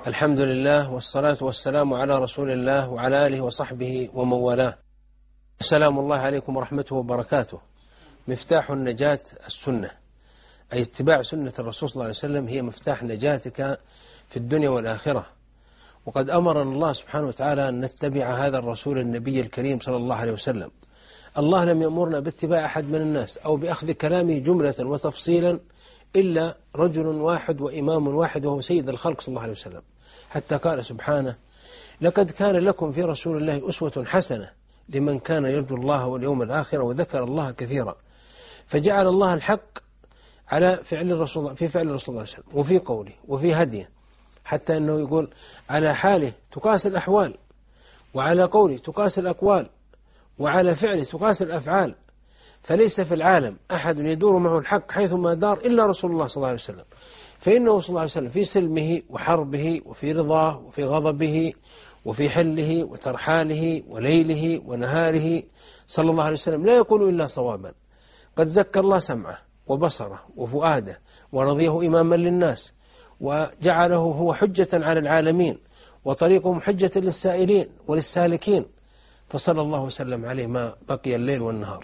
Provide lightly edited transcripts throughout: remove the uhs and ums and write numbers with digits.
الحمد لله والصلاة والسلام على رسول الله وعلى آله وصحبه ومن والاه. السلام الله عليكم ورحمته وبركاته. مفتاح النجاة السنة، أي اتباع سنة الرسول صلى الله عليه وسلم هي مفتاح نجاتك في الدنيا والآخرة. وقد أمرنا الله سبحانه وتعالى أن نتبع هذا الرسول النبي الكريم صلى الله عليه وسلم. الله لم يأمرنا باتباع أحد من الناس أو بأخذ كلامه جملة وتفصيلا إلا رجل واحد وإمام واحد وهو سيد الخلق صلى الله عليه وسلم، حتى قال سبحانه: لقد كان لكم في رسول الله أسوة حسنة لمن كان يرجو الله واليوم الآخر وذكر الله كثيرا. فجعل الله الحق على فعل الرسول، في فعل الرسول صلى الله عليه وسلم وفي قوله وفي هديه، حتى أنه يقول على حاله تقاس الأحوال، وعلى قوله تقاس الأقوال، وعلى فعله تقاس الأفعال. فليس في العالم أحد يدور معه الحق حيثما دار إلا رسول الله صلى الله عليه وسلم، فإنه صلى الله عليه وسلم في سلمه وحربه وفي رضاه وفي غضبه وفي حله وترحاله وليله ونهاره صلى الله عليه وسلم لا يقول إلا صوابا. قد زكى الله سمعه وبصره وفؤاده ورضيه إماما للناس، وجعله هو حجة على العالمين وطريقهم حجة للسائلين وللسالكين، فصلى الله وسلم عليه ما بقي الليل والنهار.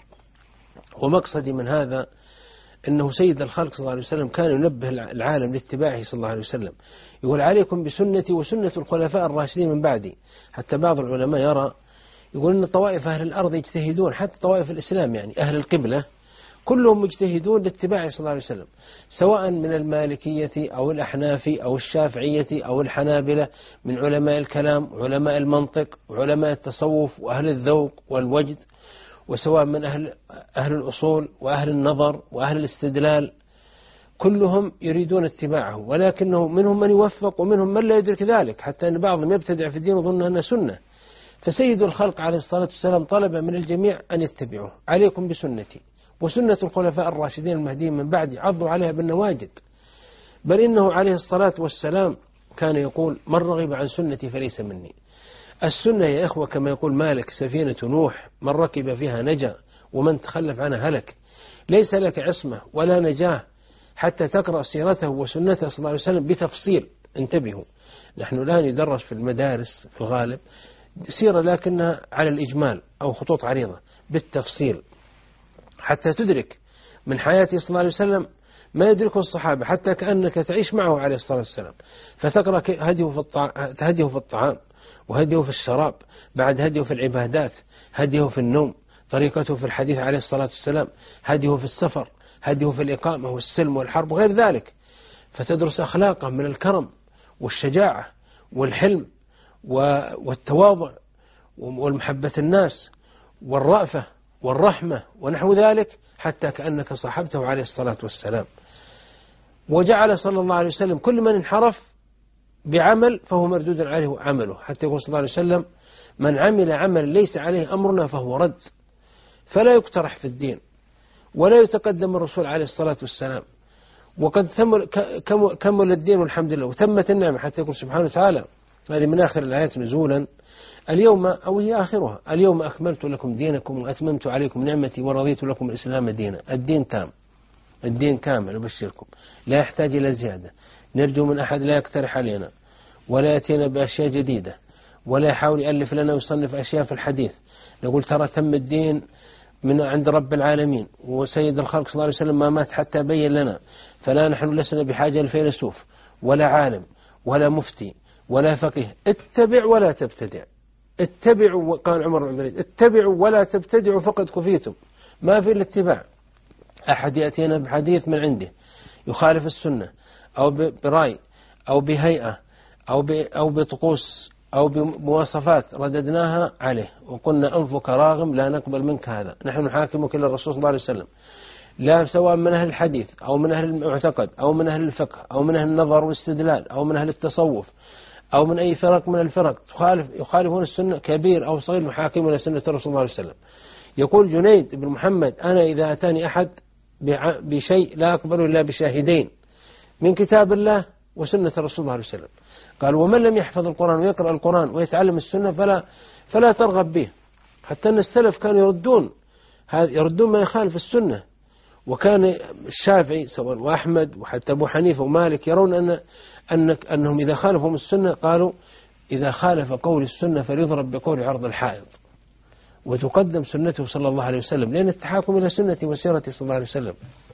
ومقصدي من هذا أنه سيد الخلق صلى الله عليه وسلم كان ينبه العالم لاتباعه صلى الله عليه وسلم، يقول: عليكم بسنتي وسنة الخلفاء الراشدين من بعدي. حتى بعض العلماء يرى يقول أن طوائف أهل الأرض يجتهدون، حتى طوائف الإسلام يعني أهل القبلة كلهم مجتهدون لاتباعه صلى الله عليه وسلم، سواء من المالكية أو الأحناف أو الشافعية أو الحنابلة، من علماء الكلام وعلماء المنطق وعلماء التصوف وأهل الذوق والوجد، وسواء من أهل الأصول وأهل النظر وأهل الاستدلال، كلهم يريدون اتباعه. ولكنه منهم من يوفق ومنهم من لا يدرك ذلك، حتى أن بعضهم يبتدع في الدين وظن أنها سنة. فسيد الخلق عليه الصلاة والسلام طلب من الجميع أن يتبعوه: عليكم بسنتي وسنة الخلفاء الراشدين المهديين من بعدي، عضوا عليها بالنواجذ. بل إنه عليه الصلاة والسلام كان يقول: من رغب عن سنتي فليس مني. السنة يا إخوة كما يقول مالك سفينة نوح، من ركب فيها نجا ومن تخلف عنها هلك. ليس لك عصمة ولا نجاة حتى تقرأ سيرته وسنته صلى الله عليه وسلم بتفصيل. انتبهوا، نحن الآن يدرس في المدارس في الغالب سيرة لكنها على الإجمال أو خطوط عريضة بالتفصيل، حتى تدرك من حياته صلى الله عليه وسلم ما يدركه الصحابة، حتى كأنك تعيش معه عليه الصلاة والسلام. فتقرأ هديه في الطعام، وهديه في الشراب، بعد هديه في العبادات، هديه في النوم، طريقته في الحديث عليه الصلاة والسلام، هديه في السفر، هديه في الإقامة والسلم والحرب وغير ذلك. فتدرس أخلاقه من الكرم والشجاعة والحلم والتواضع والمحبة الناس والرأفة والرحمة ونحو ذلك، حتى كأنك صاحبته عليه الصلاة والسلام. وجعل صلى الله عليه وسلم كل من انحرف بعمل فهو مردود عليه عمله، حتى يقول صلى الله عليه وسلم: من عمل عمل ليس عليه أمرنا فهو رد. فلا يقترح في الدين ولا يتقدم الرسول عليه الصلاة والسلام. وقد كمل الدين والحمد لله وتمت النعمة، حتى يقول سبحانه وتعالى، هذه من آخر الآيات نزولا: اليوم، أو هي آخرها، اليوم أكملت لكم دينكم وأتممت عليكم نعمتي ورضيت لكم الإسلام دينا. الدين تام، الدين كامل، أبشركم لا يحتاج إلى زيادة. نرجو من أحد لا يقترح علينا ولا يأتينا بأشياء جديدة ولا يحاول يألف لنا ويصنف أشياء في الحديث. نقول ترى تم الدين من عند رب العالمين، وسيد الخلق صلى الله عليه وسلم ما مات حتى بين لنا، فلا نحن لسنا بحاجة لفيلسوف ولا عالم ولا مفتي ولا فقيه. اتبع ولا تبتدع. اتبعوا، قال عمر بن الخطاب: اتبعوا ولا تبتدعوا فقد كفيتم. ما في الاتباع. أحد يأتينا بحديث من عنده يخالف السنة أو برأي أو بهيئة أو بطقوس أو بمواصفات رددناها عليه وقلنا: أنفك راغم لا نقبل منك هذا، نحن نحاكمك إلى الرسول صلى الله عليه وسلم، لا سواء من أهل الحديث أو من أهل المعتقد أو من أهل الفقه أو من أهل النظر والاستدلال أو من أهل التصوف أو من أي فرق من الفرق يخالفون السنة، كبير أو صغير، نحاكم إلى سنة الرسول صلى الله عليه وسلم. يقول جنيد بن محمد: أنا إذا أتاني أحد بشيء لا أقبله إلا بشاهدين من كتاب الله وسنة الرسول صلى الله عليه وسلم. قال: ومن لم يحفظ القرآن ويقرأ القرآن ويتعلم السنة فلا ترغب به. حتى أن السلف كانوا يردون ما يخالف السنة، وكان الشافعي سواء وأحمد وحتى أبو حنيفة ومالك يرون أنهم إذا خالفهم السنة قالوا إذا خالف قول السنة فليضرب بقول عرض الحائط، وتقدم سنته صلى الله عليه وسلم، لأن التحاكم إلى سنة وسيرته صلى الله عليه وسلم.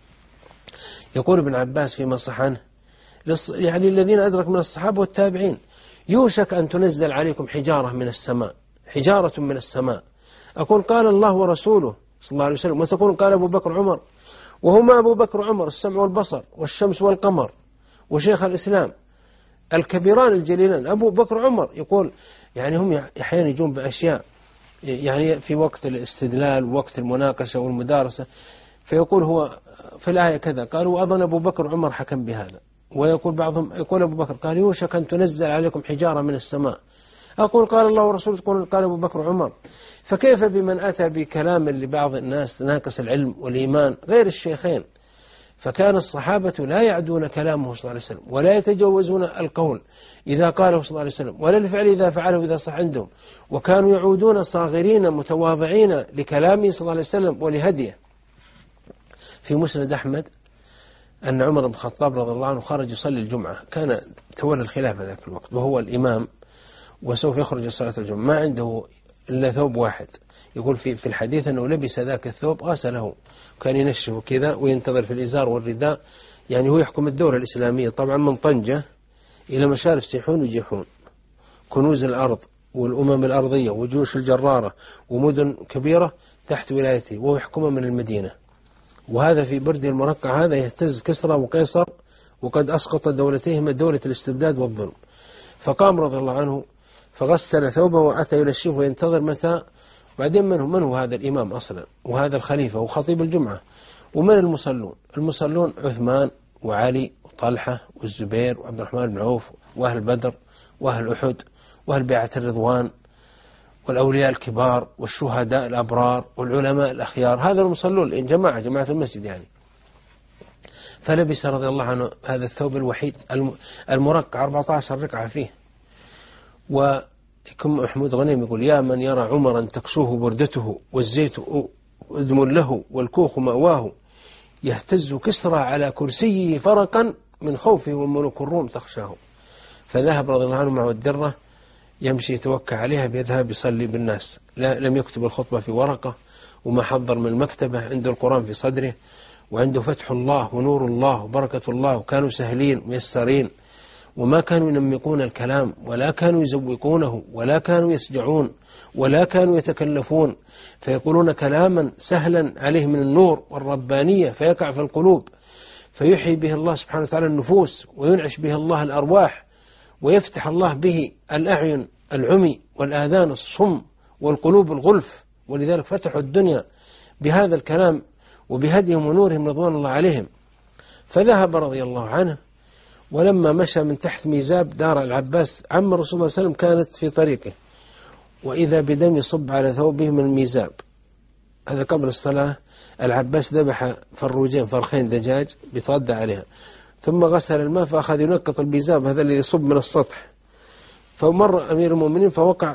يقول ابن عباس فيما صح عنه يعني الذين أدرك من الصحابة والتابعين: يوشك أن تنزل عليكم حجارة من السماء، حجارة من السماء. أقول قال الله ورسوله صلى الله عليه وسلم، وتقول قال أبو بكر عمر، وهما أبو بكر عمر السمع والبصر والشمس والقمر وشيخ الإسلام الكبيران الجليلان أبو بكر عمر. يقول يعني هم أحيانا يجون بأشياء يعني في وقت الاستدلال ووقت المناقشة والمدارسة، فيقول هو في الآية كذا، قالوا أظن أبو بكر عمر حكم بهذا. ويقول بعضهم يقول أبو بكر قال يوشك أن تنزل عليكم حجارة من السماء. أقول قال الله ورسوله، قال أبو بكر عمر. فكيف بمن أتى بكلام لبعض الناس ناقص العلم والإيمان غير الشيخين؟ فكان الصحابة لا يعدون كلامه صلى الله عليه وسلم، ولا يتجوزون القول إذا قاله صلى الله عليه وسلم، ولا الفعل إذا فعله إذا صح عندهم، وكانوا يعودون صاغرين متواضعين لكلامه صلى الله عليه وسلم ولهديه. في مسند أحمد أن عمر بن الخطاب رضي الله عنه خرج يصلي الجمعة، كان تولى الخلافة ذاك الوقت وهو الإمام وسوف يخرج صلاة الجمعة، ما عنده إلا ثوب واحد. يقول في الحديث أنه لبس ذاك الثوب غسله، كان ينشفه كذا وينتظر في الإزار والرداء. يعني هو يحكم الدولة الإسلامية طبعا من طنجة إلى مشارف سيحون وجيحون، كنوز الأرض والأمم الأرضية وجيوش الجرارة ومدن كبيرة تحت ولايته، وهو يحكمها من المدينة. وهذا في برده المرقع هذا يهتز كسرى وقيصر، وقد أسقط دولتيهما دولة الاستبداد والظلم. فقام رضي الله عنه فغسل ثوبه وأتى ينشفه وينتظر متى. بعدين من هو هذا الإمام أصلا وهذا الخليفة وخطيب الجمعة؟ ومن المصلون عثمان وعلي وطلحة والزبير وعبد الرحمن بن عوف وأهل بدر وأهل أحد وأهل بيعة الرضوان والأولياء الكبار والشهداء الأبرار والعلماء الأخيار. هذا المصلون جماعة المسجد يعني. فلبس رضي الله عنه هذا الثوب الوحيد المرقع 14 ركعة فيه. وكم محمود غنيم يقول: يا من يرى عمرا تكسوه بردته والزيت أذم له والكوخ مأواه، يهتز كسرى على كرسيه فرقا من خوفه وملوك الروم تخشاه. فذهب رضي الله عنه معه الدرة يمشي يتوكى عليها بيذهب يصلي بالناس، لم يكتب الخطبة في ورقة وما حضر من المكتبة، عنده القرآن في صدره وعنده فتح الله ونور الله وبركة الله، وكانوا سهلين ميسرين، وما كانوا ينمقون الكلام ولا كانوا يزوقونه ولا كانوا يسجعون ولا كانوا يتكلفون، فيقولون كلاما سهلا عليه من النور والربانية فيقع في القلوب، فيحيي به الله سبحانه وتعالى النفوس وينعش به الله الأرواح، ويفتح الله به الأعين العمي والآذان الصم والقلوب الغلف. ولذلك فتحوا الدنيا بهذا الكلام وبهديهم ونورهم رضوان الله عليهم. فذهب رضي الله عنه، ولما مشى من تحت ميزاب دار العباس عم الرسول صلى الله عليه وسلم كانت في طريقه، وإذا بدم يصب على ثوبه من الميزاب. هذا قبل الصلاة. العباس ذبح فرخين دجاج بيتغدى عليها، ثم غسل الماء فأخذ ينقط الميزاب هذا اللي يصب من السطح. فمر أمير المؤمنين فوقع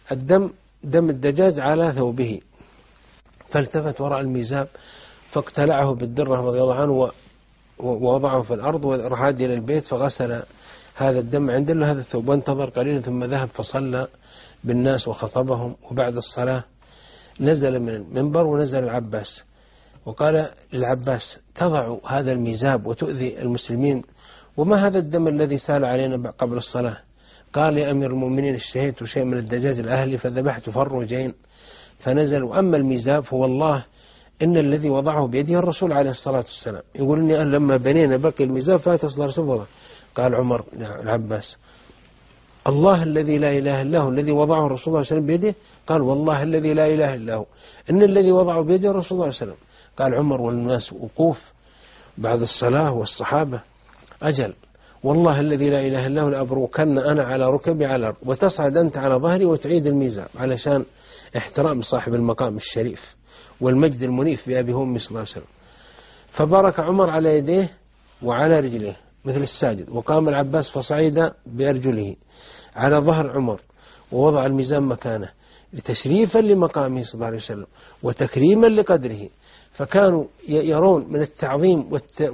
دم الدجاج على ثوبه، فالتفت وراء الميزاب فاقتلعه بالدرة رضي الله عنه ووضعه في الأرض ورحاد إلى البيت فغسل هذا الدم عند هذا الثوب، وانتظر قليلا ثم ذهب فصلى بالناس وخطبهم. وبعد الصلاة نزل من المنبر ونزل العباس وقال للعباس: تضع هذا الميزاب وتؤذي المسلمين، وما هذا الدم الذي سال علينا قبل الصلاة؟ قال: يا أمير المؤمنين اشتهيت شيء من الدجاج الأهلي فذبحت فرجين فنزل، وأما الميزاب فوالله إن الذي وضعه بيده الرسول عليه الصلاة والسلام. يقول إني لما بنينا بقي الميزاب فات صلى الله عليه وسلم. قال عمر العباس: الله الذي لا إله إلا هو الذي وضعه الرسول صلى الله عليه وسلم بيده؟ قال: والله الذي لا إله إلا هو إن الذي وضعه بيده الرسول صلى الله عليه وسلم. قال عمر والناس وقوف بعد الصلاة والصحابة: أجل والله الذي لا إله إلا هو لأبروكن أنا على ركبي على الأرض وتصعد أنت على ظهري وتعيد الميزاب، علشان احترام صاحب المقام الشريف والمجد المنيف بأبي وأمي صلى الله عليه وسلم. فبارك عمر على يديه وعلى رجليه مثل الساجد، وقام العباس فصعد بأرجله على ظهر عمر ووضع الميزان مكانه. تشريفا لمقامه صلى الله عليه وسلم وتكريما لقدره، فكانوا يرون من التعظيم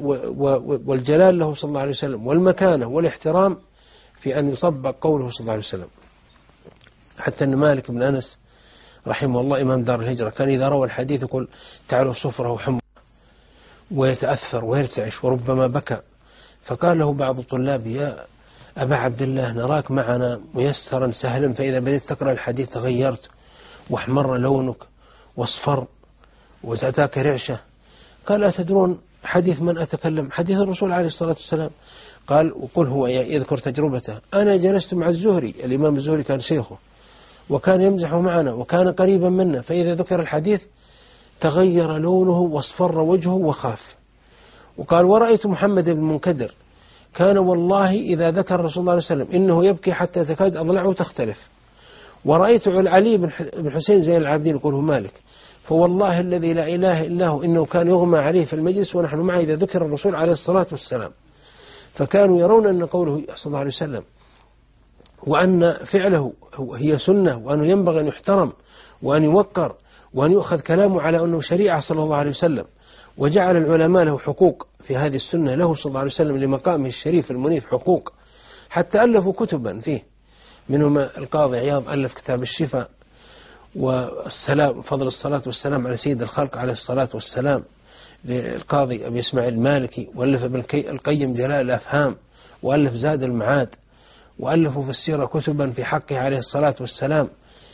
والجلال له صلى الله عليه وسلم والمكانة والاحترام في أن يطبق قوله صلى الله عليه وسلم. حتى أن مالك بن أنس رحمه الله إمام دار الهجرة كان إذا روى الحديث يقول تعالوا صفره وحمره، ويتأثر ويرتعش وربما بكى. فقال له بعض طلابي: يا أبا عبد الله، نراك معنا ميسرا سهلا، فإذا بديت تقرأ الحديث تغيرت واحمر لونك واصفر وتأتاك رعشة. قال: أتدرون حديث من أتكلم؟ حديث الرسول عليه الصلاة والسلام. قال: وقل هو يذكر تجربته: أنا جلست مع الزهري، الإمام الزهري كان شيخه وكان يمزح معنا وكان قريبا منا، فإذا ذكر الحديث تغير لونه واصفر وجهه وخاف. وقال: ورأيت محمد بن المنكدر كان والله إذا ذكر رسول الله صلى الله عليه وسلم إنه يبكي حتى تكاد أضلعه تختلف. ورأيت علي بن حسين زين العابدين يقوله مالك: فوالله الذي لا إله إلا هو إنه كان يغمى عليه في المجلس ونحن معه إذا ذكر الرسول عليه الصلاة والسلام. فكانوا يرون أن قوله صلى الله عليه وسلم وأن فعله هي سنة، وأنه ينبغي أن يحترم وأن يوقر وأن يؤخذ كلامه على أنه شريعة صلى الله عليه وسلم. وجعل العلماء له حقوق في هذه السنة له صلى الله عليه وسلم لمقامه الشريف المنيف حقوق، حتى ألفوا كتبا فيه، منهما القاضي عياض ألف كتاب الشفاء والسلام، فضل الصلاة والسلام على سيد الخلق عليه الصلاة والسلام، للقاضي أبي إسماعيل المالكي، وألف ابن القيم جلاء الأفهام، وألف زاد المعاد، وألفوا في السيرة كتبا في حقه عليه الصلاة والسلام.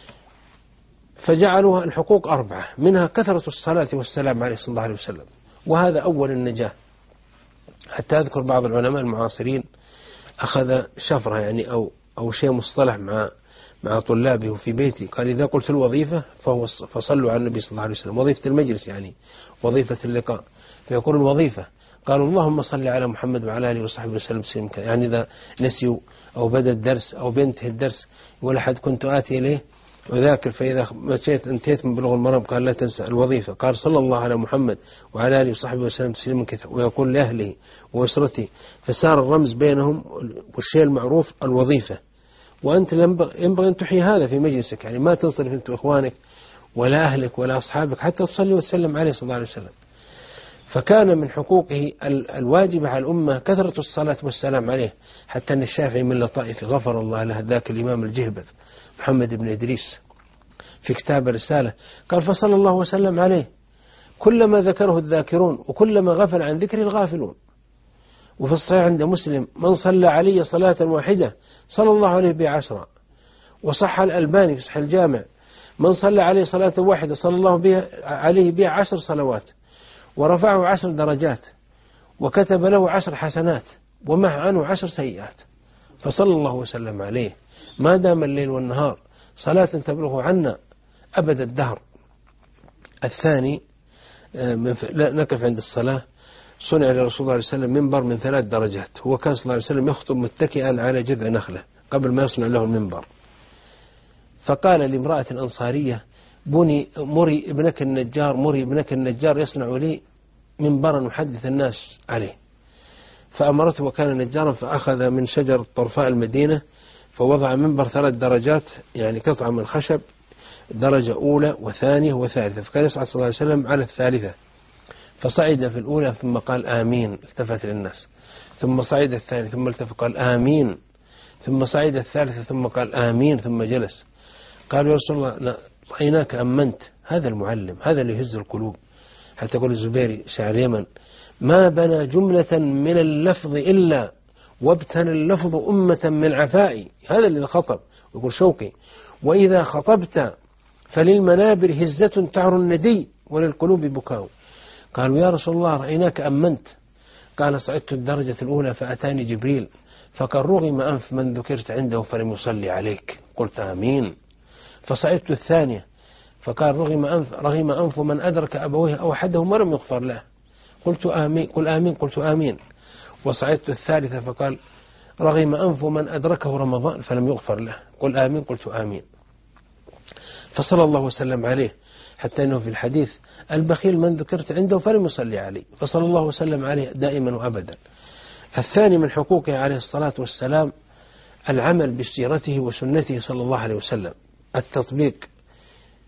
فجعلوها الحقوق 4، منها كثرة الصلاة والسلام عليه صلى الله عليه وسلم، وهذا أول النجاة. حتى أذكر بعض العلماء المعاصرين أخذ شفرة يعني أو شيء مصطلح مع طلابه في بيتي، قال: إذا قلت الوظيفة فصلوا على النبي صلى الله عليه وسلم، وظيفة المجلس يعني وظيفة اللقاء، فيقول الوظيفة قالوا: اللهم صل على محمد وعلى آله وصحبه وسلم تسليما. يعني إذا نسيوا أو بدأ الدرس أو بينتهي الدرس ولا حد كنت آتي إليه وذاكر، فإذا انتهيت من بلوغ المرام قال: لا تنسى الوظيفة. قال: صلى الله على محمد وعلى آله وصحبه وسلم تسليما كثيرا، ويقول لأهله وأسرته. فصار الرمز بينهم والشيء المعروف الوظيفة. وأنت ينبغي أن تحيي هذا في مجلسك، يعني ما تنصرف أنت وإخوانك ولا أهلك ولا أصحابك حتى تصلي وتسلم عليه صلى الله عليه وسلم. فكان من حقوقه الواجبة على الأمة كثرة الصلاة والسلام عليه، حتى أن الشافعي من لطائف غفر الله له ذاك الإمام الجهبذ محمد بن إدريس في كتاب الرسالة قال: فصلى الله وسلم عليه كلما ذكره الذاكرون وكلما غفل عن ذكر الغافلون. وفي الصحيح عند مسلم: من صلى علي صلاة واحدة صلى الله عليه بها 10. وصح الألباني في صحيح الجامع: من صلى عليه صلاة واحدة صلى الله عليه بها 10 صلوات، ورفعه 10 درجات، وكتب له 10 حسنات، ومح عنه 10 سيئات. فصلى الله وسلم عليه ما دام الليل والنهار صلاة تبلغ عنا أبد الدهر. الثاني نقف عند الصلاة. صنع لرسول الله صلى الله عليه وسلم منبر من 3 درجات، هو كان صلى الله عليه وسلم يخطب متكئا على جذع نخلة قبل ما يصنع له المنبر. فقال لامرأة أنصارية: مري ابنك النجار يصنع لي منبرا أحدث الناس عليه. فأمرته، وكان نجارا، فأخذ من شجر طرفاء المدينة فوضع منبر 3 درجات، يعني قطعة من خشب، درجة أولى وثانية وثالثة. فكان يصعد صلى الله عليه وسلم على الثالثة، فصعد في الأولى ثم قال: آمين، التفت للناس، ثم صعد الثاني ثم التفت قال: آمين، ثم صعد الثالثة ثم قال: آمين، ثم جلس. قالوا: يا رسول الله رأيناك أمنت. هذا المعلم، هذا اللي يهز القلوب. حتى يقول الزبيري شاعر اليمن: ما بنى جملة من اللفظ إلا وابتنى اللفظ أمة من عفائي. هذا اللي خطب. ويقول شوقي: وإذا خطبت فللمنابر هزة تعر الندي وللقلوب بكاء. قالوا: يا رسول الله رأيناك أمنت. قال: صعدت الدرجة الأولى فأتاني جبريل فقال: رغم أنف من ذكرت عنده فلم يصلي عليك. قلت: آمين. فصعدت الثانية فقال: رغم أنف من أدرك أبويه أو أحدهم ولم يغفر له. قلت: آمين. قل آمين. قلت: آمين. وصعدت الثالثة فقال: رغم أنف من أدركه رمضان فلم يغفر له. قل آمين. قلت: آمين. فصلى الله وسلم عليه، حتى أنه في الحديث: البخيل من ذكرت عنده فلم يصلي عليه. فصلى الله وسلم عليه دائما وأبدا. الثاني من حقوقه عليه الصلاة والسلام العمل بسيرته وسنته صلى الله عليه وسلم، التطبيق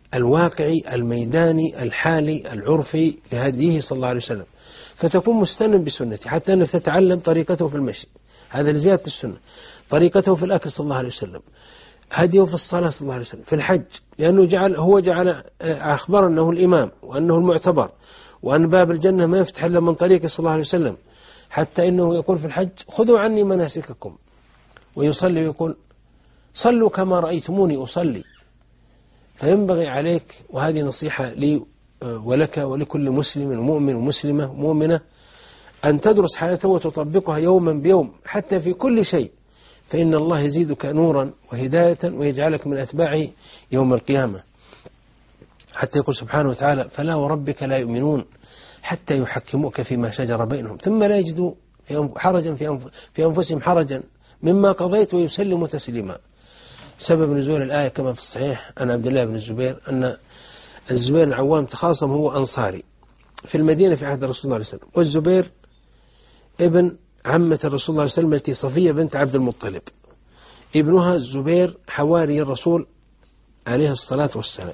الواقعي الميداني الحالي العرفي لهديه صلى الله عليه وسلم، فتكون مستنا بسنته، حتى أنك تتعلم طريقته في المشي، هذا لزيادة السنة، طريقته في الأكل صلى الله عليه وسلم، هديه في الصلاة صلى الله عليه وسلم، في الحج، لأنه هو جعل أخبر أنه الإمام وأنه المعتبر، وأن باب الجنة ما يفتح إلا من طريقه صلى الله عليه وسلم، حتى إنه يقول في الحج خذوا عني مناسككم، ويصلي ويقول صلوا كما رأيتموني أصلي. فينبغي عليك، وهذه نصيحة لي ولك ولكل مسلم ومؤمن ومسلمة ومؤمنة، أن تدرس حياته وتطبقها يوما بيوم حتى في كل شيء، فإن الله يزيدك نورا وهداية ويجعلك من أتباعه يوم القيامة. حتى يقول سبحانه وتعالى فلا وربك لا يؤمنون حتى يحكموك فيما شجر بينهم ثم لا يجدوا حرجا في أنفسهم حرجا مما قضيت ويسلموا تسليما. سبب نزول الآية كما في الصحيح عن عبد الله بن الزبير أن الزبير العوام تخاصم، هو أنصاري في المدينة في عهد الرسول صلى الله عليه وسلم، والزبير ابن عمة الرسول صلى الله عليه وسلم التي صفية بنت عبد المطلب، ابنها الزبير حواري الرسول عليه الصلاة والسلام.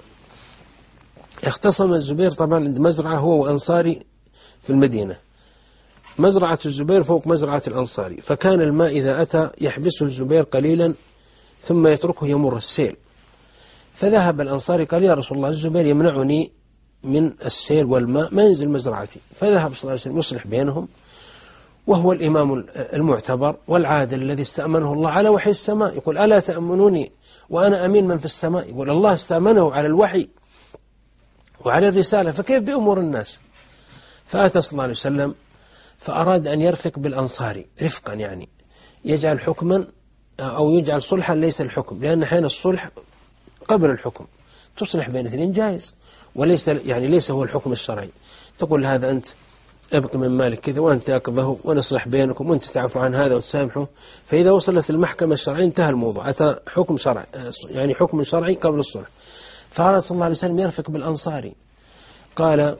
اختصم الزبير طبعا عند مزرعة هو وأنصاري في المدينة، مزرعة الزبير فوق مزرعة الأنصاري، فكان الماء إذا أتى يحبسه الزبير قليلا ثم يتركه يمر السيل، فذهب الأنصاري قال يا رسول الله الزبير يمنعني من السيل والماء ما ينزل مزرعتي، فذهب صلى الله عليه وسلم يصلح بينهم، وهو الإمام المعتبر والعادل الذي استأمنه الله على وحي السماء، يقول ألا تأمنوني وأنا أمين من في السماء، يقول الله استأمنه على الوحي وعلى الرسالة، فكيف بأمور الناس؟ فأتى صلى الله عليه وسلم فأراد أن يرفق بالأنصاري رفقا، يعني يجعل حكما أو يجعل صلحا ليس الحكم، لأن حين الصلح قبل الحكم، تصلح بين اثنين جائز، وليس يعني ليس هو الحكم الشرعي، تقول هذا أنت ابق من مالك كذا وأنت أقضه ونصلح بينكم وأنت تعفو عن هذا وتسامحه، فإذا وصلت المحكمة الشرعية انتهى الموضوع، أتى حكم شرعي، يعني حكم شرعي قبل الصلح. فأراد صلى الله عليه وسلم يرفق بالأنصاري، قال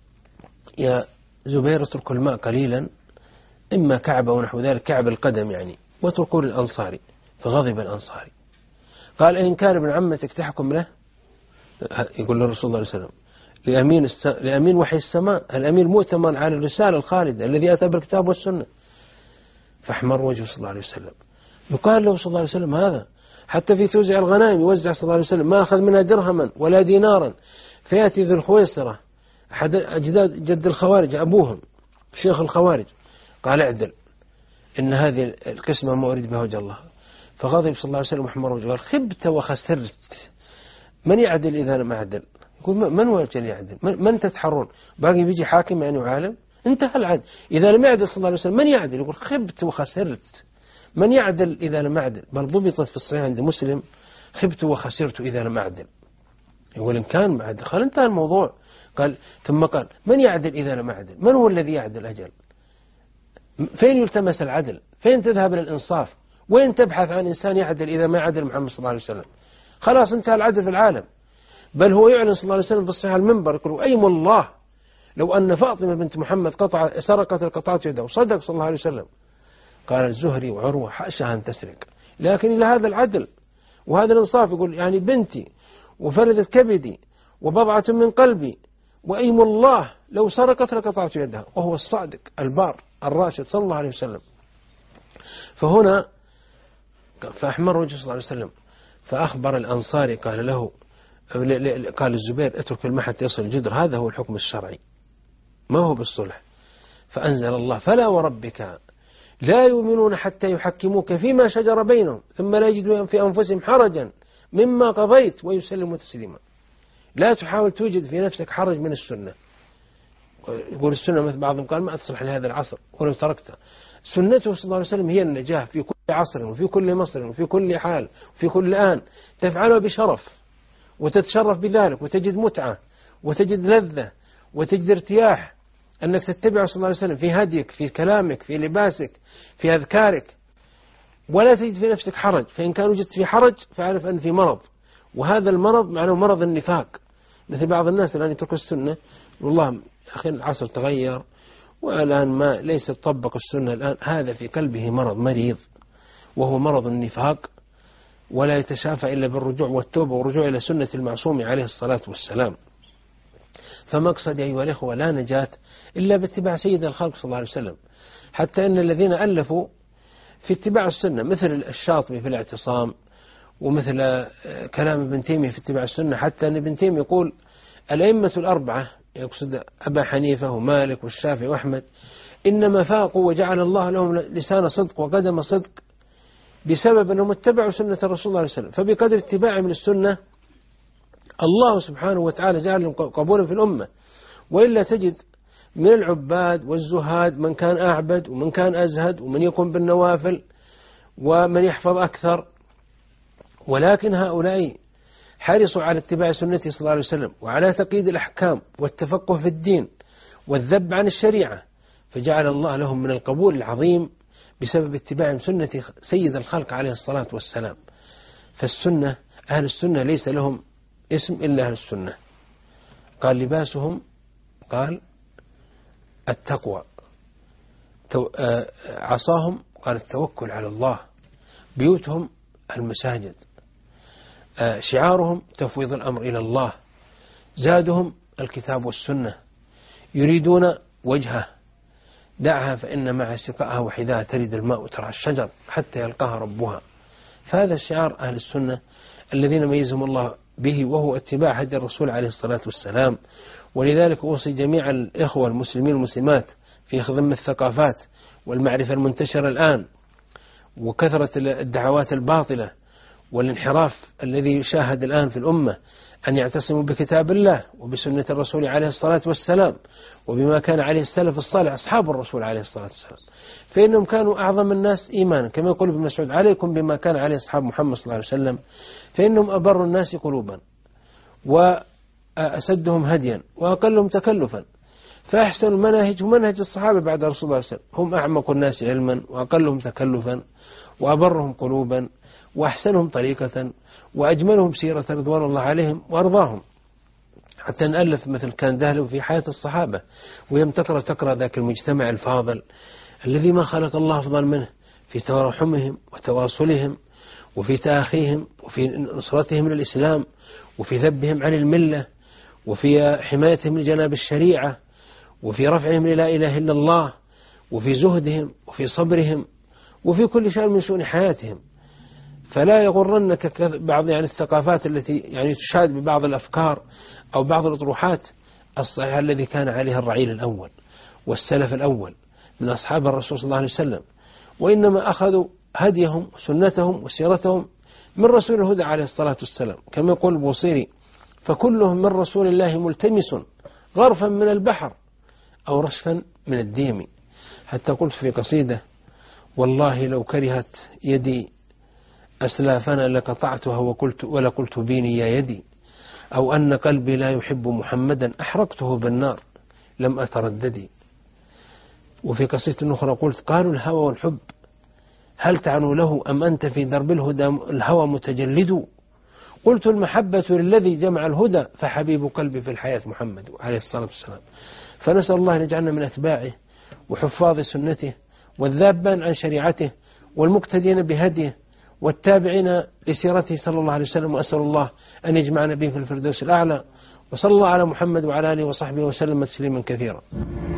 يا زبير اتركوا الماء قليلا، إما كعبة ونحو ذلك كعب القدم يعني، واتركوا للأنصاري، فغضب الأنصاري قال إن كان ابن عمتك تحكم له، يقول للرسول صلى الله عليه وسلم لأمين وحي السماء، الأمين مؤتمن على الرسالة الخالدة الذي أتى بالكتاب والسنة. فاحمر وجهه صلى الله عليه وسلم، يقال له صلى الله عليه وسلم هذا حتى في توزيع الغنائم يوزع صلى الله عليه وسلم ما أخذ منها درهما ولا دينارا، فيأتي ذو الخويصرة أحد أجداد جد الخوارج أبوهم شيخ الخوارج قال اعدل إن هذه القسمة ما أريد بها وجه الله، فغضب صلى الله عليه وسلم وحمر وجهه قال خبت وخسرت، من يعدل إذا لم أعدل؟ يقول من هو الذي يعدل؟ من تتحرون؟ باقي بيجي حاكم يعني وعالم؟ انتهى العدل، إذا لم يعدل صلى الله عليه وسلم من يعدل؟ يقول خبت وخسرت، من يعدل إذا لم أعدل؟ بل ضبطت في الصحيح عند مسلم خبت وخسرت إذا لم أعدل. يقول إن كان معدل قال انتهى الموضوع. قال ثم قال من يعدل إذا لم أعدل؟ من هو الذي يعدل أجل؟ فين يلتمس العدل؟ فين تذهب للإنصاف؟ وين تبحث عن إنسان يعدل إذا ما عدل محمد صلى الله عليه وسلم؟ خلاص انتهى العدل في العالم. بل هو يعلن صلى الله عليه وسلم في الصحيح المنبر يقول أيم الله لو أن فاطمة بنت محمد سرقت القطعة يده، وصدق صلى الله عليه وسلم. قال الزهري وعروة حاشا أن تسرق، لكن إلى هذا العدل وهذا الإنصاف، يقول يعني بنتي وفردت كبدي وبضعة من قلبي، وأيم الله لو سرقت لقطعت يدها، وهو الصادق البار الراشد صلى الله عليه وسلم. فهنا فأحمر وجه صلى الله عليه وسلم، فأخبر الأنصاري قال له قال الزبير اترك الماء حتى يصل الجدر، هذا هو الحكم الشرعي ما هو بالصلح. فأنزل الله فلا وربك لا يؤمنون حتى يحكموك فيما شجر بينهم ثم لا يجدوا في أنفسهم حرجا مما قضيت ويسلموا تسليما. لا تحاول توجد في نفسك حرج من السنة. يقول السنة مثل بعضهم قال ما تصلح لهذا العصر ولو تركتها. سنته صلى الله عليه وسلم هي النجاة في كل عصر وفي كل مصر وفي كل حال وفي كل آن، تفعله بشرف وتتشرف بذلك وتجد متعة وتجد لذة وتجد ارتياح أنك تتبع صلى الله عليه وسلم في هديك في كلامك في لباسك في أذكارك، ولا تجد في نفسك حرج. فإن كان وجدت في حرج فاعرف أن في مرض، وهذا المرض معناه مرض النفاق. مثل بعض الناس الآن يتركوا السنة والله أخي العصر تغير والآن ما ليس تطبق السنة الآن، هذا في قلبه مرض مريض وهو مرض النفاق، ولا يتشافى إلا بالرجوع والتوبة والرجوع إلى سنة المعصوم عليه الصلاة والسلام. فمقصد أيها الإخوة لا نجاة إلا باتباع سيد الخلق صلى الله عليه وسلم، حتى أن الذين ألفوا في اتباع السنة مثل الشاطبي في الاعتصام، ومثل كلام ابن تيمية في اتباع السنة، حتى أن ابن تيمية يقول الأئمة الأربعة، يقصد أبا حنيفة ومالك والشافعي وأحمد، إنما فاقوا وجعل الله لهم لسان صدق وقدم صدق بسبب أنهم اتبعوا سنة الرسول صلى الله عليه وسلم. فبقدر اتباعهم للسنة الله سبحانه وتعالى جعل لهم قبولا في الأمة. وإلا تجد من العباد والزهاد من كان أعبد ومن كان أزهد ومن يكون بالنوافل ومن يحفظ أكثر، ولكن هؤلاء حرصوا على اتباع سنته صلى الله عليه وسلم وعلى تقييد الأحكام والتفقه في الدين والذب عن الشريعة، فجعل الله لهم من القبول العظيم بسبب اتباعهم سنة سيد الخلق عليه الصلاة والسلام. فالسنة أهل السنة ليس لهم اسم إلا أهل السنة. قال لباسهم قال التقوى، عصاهم قال التوكل على الله، بيوتهم المساجد، شعارهم تفويض الأمر إلى الله، زادهم الكتاب والسنة، يريدون وجهه، دعها فإن مع سقائها وحذاها ترد الماء وترعى الشجر حتى يلقاها ربها. فهذا شعار أهل السنة الذين ميزهم الله به، وهو اتباع هدي الرسول عليه الصلاة والسلام. ولذلك أوصي جميع الإخوة المسلمين والمسلمات في خدمة الثقافات والمعرفة المنتشرة الآن وكثرة الدعوات الباطلة والانحراف الذي يشاهد الآن في الأمة أن يعتصموا بكتاب الله وبسنة الرسول عليه الصلاة والسلام وبما كان عليه السلف الصالح أصحاب الرسول عليه الصلاة والسلام، فإنهم كانوا أعظم الناس إيمانا، كما يقول ابن مسعود عليكم بما كان عليه أصحاب محمد صلى الله عليه وسلم، فإنهم أبر الناس قلوبا وأسدهم هديا وأقلهم تكلفا، فأحسن المناهج ومنهج الصحابة بعد رسول الله صلى الله عليه وسلم، هم أعمق الناس علما وأقلهم تكلفا وأبرهم قلوبا وأحسنهم طريقة وأجملهم سيرة رضوان الله عليهم وأرضاهم. حتى نألف مثل كان دهلو في حياة الصحابة ويوم تقرأ ذاك المجتمع الفاضل الذي ما خلق الله أفضل منه في تراحمهم وتواصلهم وفي تآخيهم وفي نصرتهم للإسلام وفي ذبهم عن الملة وفي حمايتهم لجناب الشريعة وفي رفعهم للا إله إلا الله وفي زهدهم وفي صبرهم وفي كل شيء من شؤون حياتهم. فلا يغرنك بعض الثقافات التي تشاد ببعض الأفكار أو بعض الأطروحات الصحيحة الذي كان عليها الرعيل الأول والسلف الأول من أصحاب الرسول صلى الله عليه وسلم، وإنما أخذوا هديهم وسنتهم وسيرتهم من رسول الهدى عليه الصلاة والسلام، كما يقول البوصيري فكلهم من رسول الله ملتمس غرفا من البحر أو رشفا من الديم. حتى قلت في قصيدة والله لو كرهت يدي أسلافنا لقطعتها ولقلت بيني يا يدي، أو أن قلبي لا يحب محمدا أحرقته بالنار لم أترددي. وفي قصيدة أخرى قلت قالوا الهوى والحب هل تعنوا له أم أنت في درب الهدى الهوى متجلد، قلت المحبة للذي جمع الهدى فحبيب قلبي في الحياة محمد عليه الصلاة والسلام. فنسأل الله أن يجعلنا من أتباعه وحفاظ سنته والذابان عن شريعته والمقتدين بهديه والتابعين لسيرته صلى الله عليه وسلم، وأسأل الله أن يجمعنا به في الفردوس الأعلى. وصلى الله على محمد وعلى آله وصحبه وسلم تسليما كثيرا.